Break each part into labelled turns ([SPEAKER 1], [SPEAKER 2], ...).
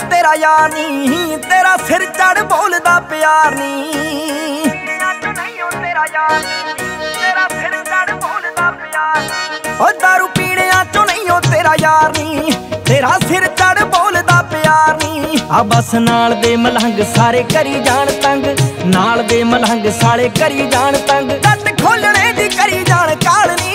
[SPEAKER 1] तेरा यार नी, तेरा सिर चढ़ बोलदा प्यार नी। तेरा यार तेरा सिर चढ़ बोलदा प्यार, ओ दारू पीने चो नहीं हो तेरा यार नी, तेरा सिर चढ़ बोलदा प्यार नी। आ बस नाल दे मलंग सारे करी जान तंग, नाल दे मलंग सारे करी जान तंग, जट खोलने दी करी जान काल नी।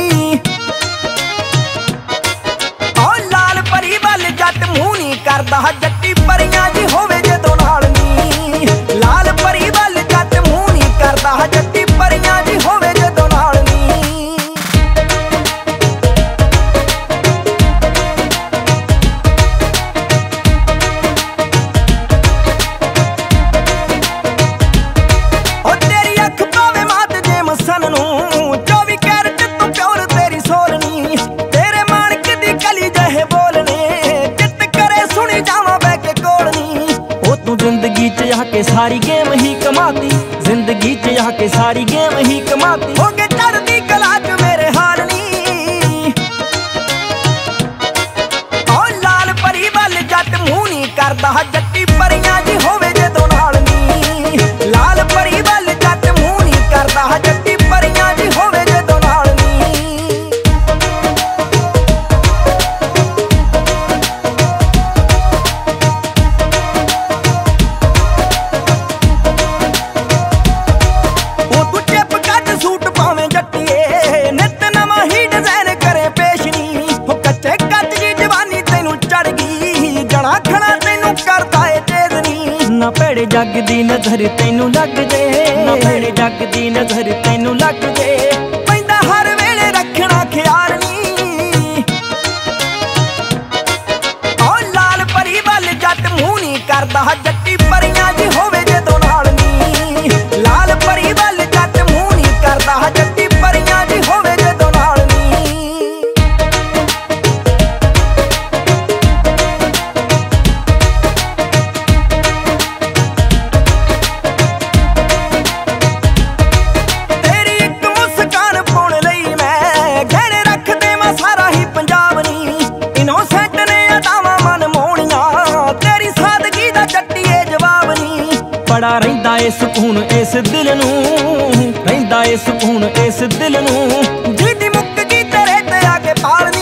[SPEAKER 1] जट मूँह नहीं करदा जट्टी परियां जी होवे जदों नाल नी, लाल परी वल जट मूँह नहीं करदा जट्टी परियां जी होवे जदों नाल नी। ओ तेरी अख पावे मात जे मसन नूं, 24 कैरेट तो प्योर तेरी सोल नी, तेरे माणक दी कली जहे बोलने जिंदगी च आके सारी गेम ही कमाती, जिंदगी च आके सारी गेम ही कमाती, हो गए चढ़दी कला च मेरे हाल नी। ओ लाल परी वल जट मूँह नहीं करदा जट्टी परियां जी होवे जदों नाल नी, लाल परी वल जट मूँह नहीं करदा जट्टी परियां जी होवे जदों नाल नी। ना भैड़े जग दी नजर तैनू लग जे, ना भैड़े जग दी नजर तैनू लग जे, पैंदा हर वेले रखना ख्याल नी। ओ लाल परी वल जट मूँह नहीं करदा जट्टी परियां जी होवे जदों नाल नी, लाल परी वल जट मूँह नहीं करदा जट्टी परियां जी होवे जदों नाल नी। बड़ा रहिंदा ए सुकून इस दिल नूं, रहिंदा ए सुकून इस दिल नूं, जिहदी मुक्क गई तेरे ते आके पाल